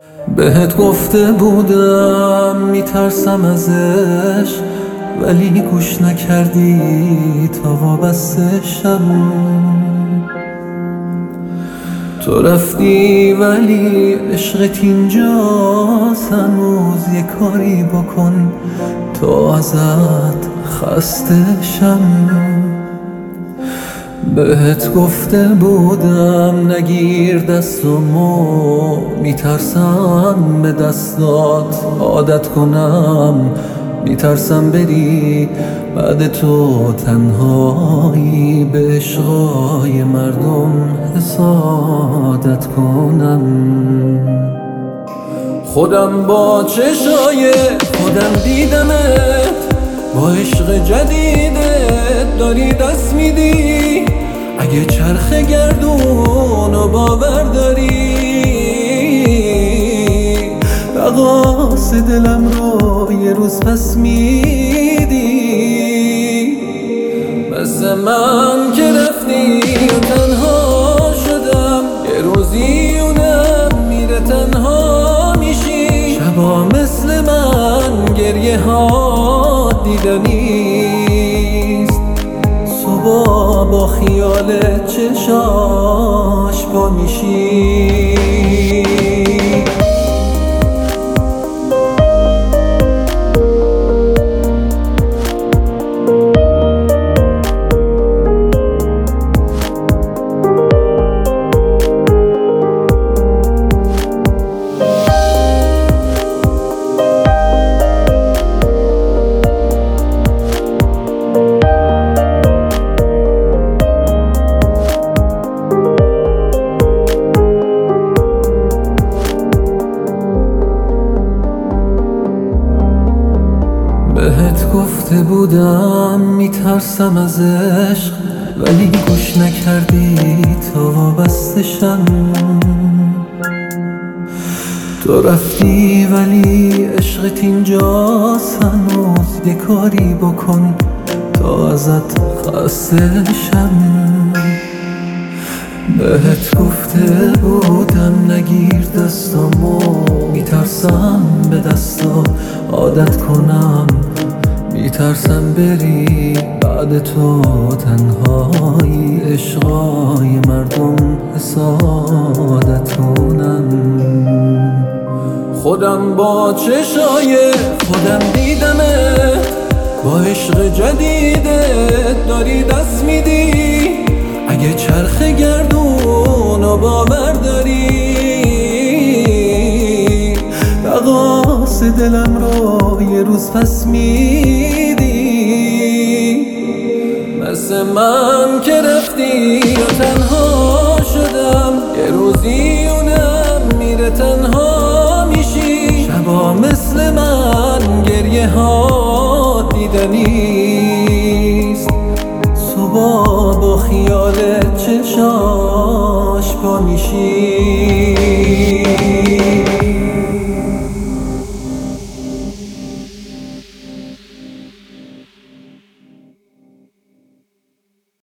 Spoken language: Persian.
بهت گفته بودم میترسم ازش، ولی گوش نکردی تا وابسته شم. تو رفتی ولی عشقت اینجاست هنوز، یه کاری بکن تا ازت خسته شم. بهت گفته بودم نگیر دستمو، میترسم به دستات عادت کنم، میترسم بری بعد تو تنهایی به عشقای مردم حسادت کنم. خودم با چشای خودم دیدمت، با عشق جدیدت داری دست میدی. اگه چرخ گردون و باور داری، رقاص دلم رو یه روز پس میدی. مثل من که رفتی و تنها شدم، یه روزی اونم میره تنها میشی. شبا مثل من گریه ها دیده نیست، صبح با خیال چشاش پا میشی. بهت گفته بودم میترسم از عشق، ولی گوش نکردی تا وابسته شم. تو رفتی ولی عشقت اینجاست هنوز، یه کاری بکن تا ازت خسته شم. بهت گفته بودم نگیر دستامو، میترسم به دستا عادت کنم، میترسم بری بعد تو تنهایی عشقای مردم حسادت کنم. خودم با چشای خودم دیدمت، با عشق جدیدت داری دست میدی. اگه چرخ گردون و باور داری، رقاص دلم رو یه روز پس میدی. مثل من که رفتی و تنها شدم، یه روزی اونم میره تنها میشی. شبا مثل من گریه ها دیدنی